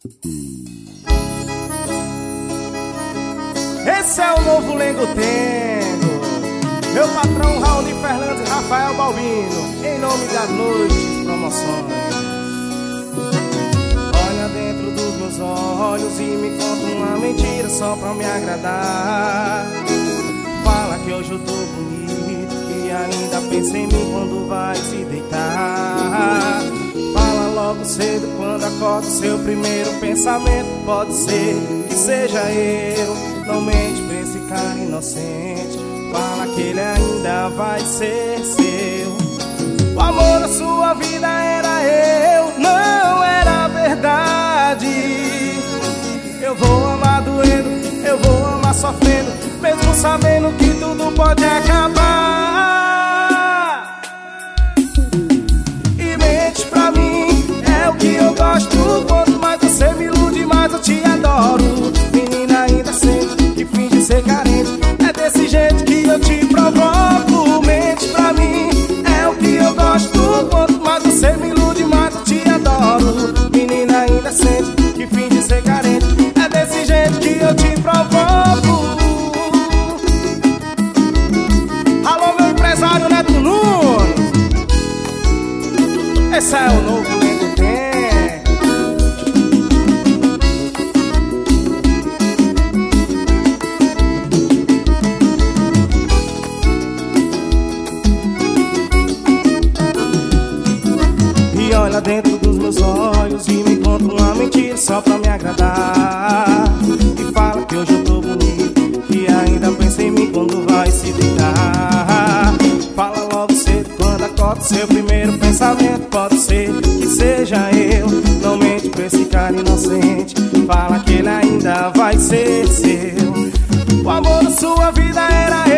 Esse é o novo Lengo Tengo, meu patrão Raul de Fernandes e Rafael Balbino, em nome das Noites Promoções. Olha dentro dos meus olhos e me conta uma mentira só pra me agradar. Fala que hoje eu tô bonito, que ainda pensa em mim quando vai se deitar. Fala logo cedo quando acorda, seu primeiro pensamento pode ser que seja eu. Não mente pra esse cara inocente, fala que ele ainda vai ser seu. O amor da sua vida era eu, não era verdade. Eu vou amar doendo, eu vou amar sofrendo, mesmo sabendo que tudo pode acabar. E mente pra mim, é o que eu gosto. Quanto mais você me ilude, mais eu te adoro. Menina ainda sente que finge ser carente, é desse jeito que eu te provoco. Mente pra mim, é o que eu gosto. Quanto mais você me ilude, mais eu te adoro. Menina ainda sente que finge ser carente, é desse jeito que eu te provoco. Alô, meu empresário Neto Nunes, esse é o novo Lengo Tengo. E olha dentro dos meus olhos e me conta uma mentira só pra me agradar. E fala que hoje eu tô bonito, que ainda pensa em mim quando vai se deitar. Fala logo cedo quando acorda, seu primeiro pensamento pode ser que seja eu. Não mente pra esse cara inocente, fala que ele ainda vai ser seu. O amor da sua vida era